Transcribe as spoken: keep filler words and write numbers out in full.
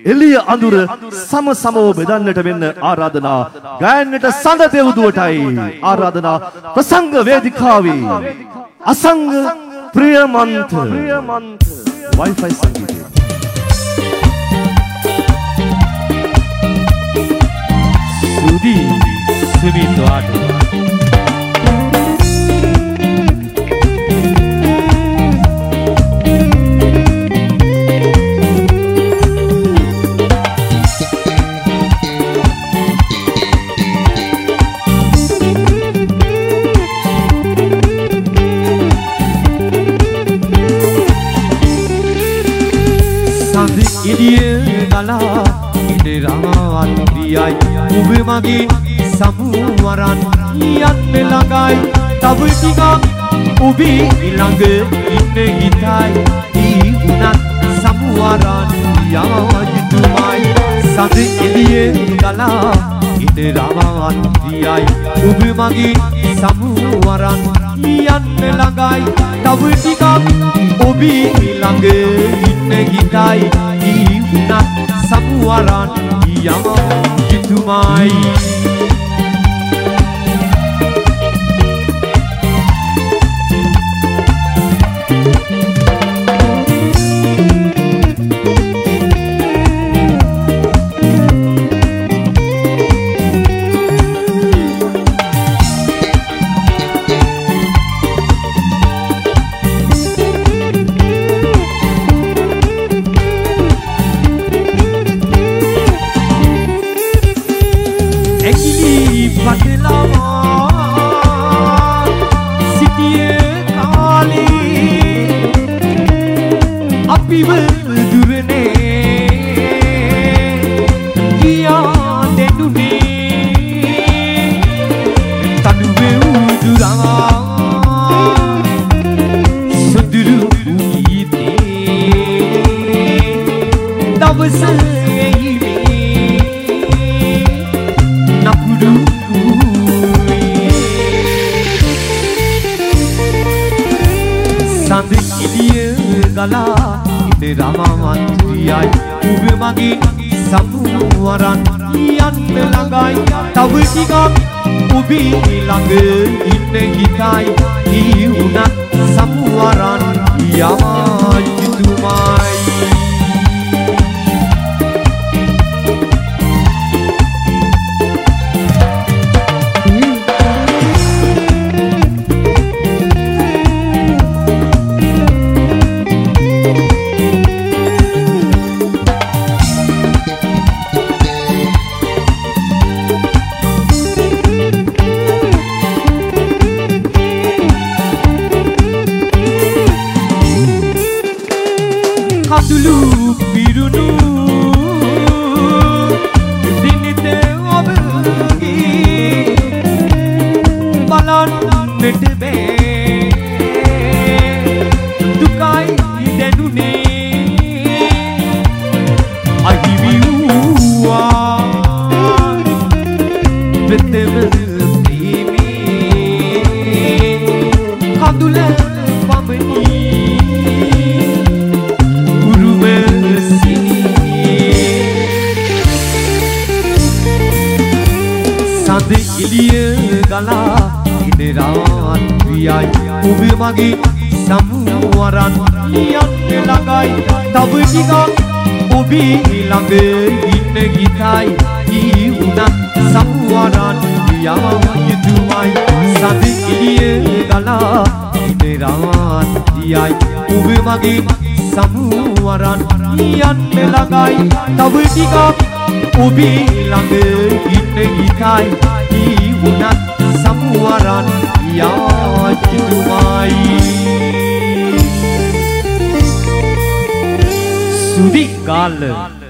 එළිය අඳුර සම සමව බෙදන්නට වෙන්න ආරාධනා ගායනට සඳ දෙව්දුවටයි ආරාධනා ප්‍රසංග වේදිකාවේ අසංග ප්‍රියමන්ත Wi-Fi සංගීතය සුදි සුමිත්වාට ඉදිය ගලා ඉදරාන් වියයි ඔබ මගේ සමුවරන් යන්න ළඟයි තව ටිකක් ඔබේ ළඟ ඉන්න ගිතයි ඊ උනත් සමුවරන් යායුතුමයි සඳ ඉදිය ගලා ඉදරාන් වියයි ඔබ මගේ සමුවරන් යන්න ළඟයි තව ටිකක් ඔබේ ළඟ ඉන්න ගිතයි ඊ උනත් සමුවරන් යායුතුමයි සමුවරන් යන්න ළඟයි තව ටිකක් ඔබේ ළඟ ඉන්න ගිතයි ඊ උනත් සමුවරන් යායුතුමයි මගේ සමුවරන් යන්න ළඟයි තව ටිකක් ඔබේ ළඟ ඉන්න ගිතයි ඊ උනත් සමුවරන් යායුතුමයි සඳ එළිය ගලා ඉදරාන් දියයි ඔබ මගේ සමුවරන් යන්න ළඟයි තව ටිකක් ඔබේ ළඟ ඉන්න ගිතයි ඊ උනත් සමුවරන් යායුතුමයි සුදි ගාල්ල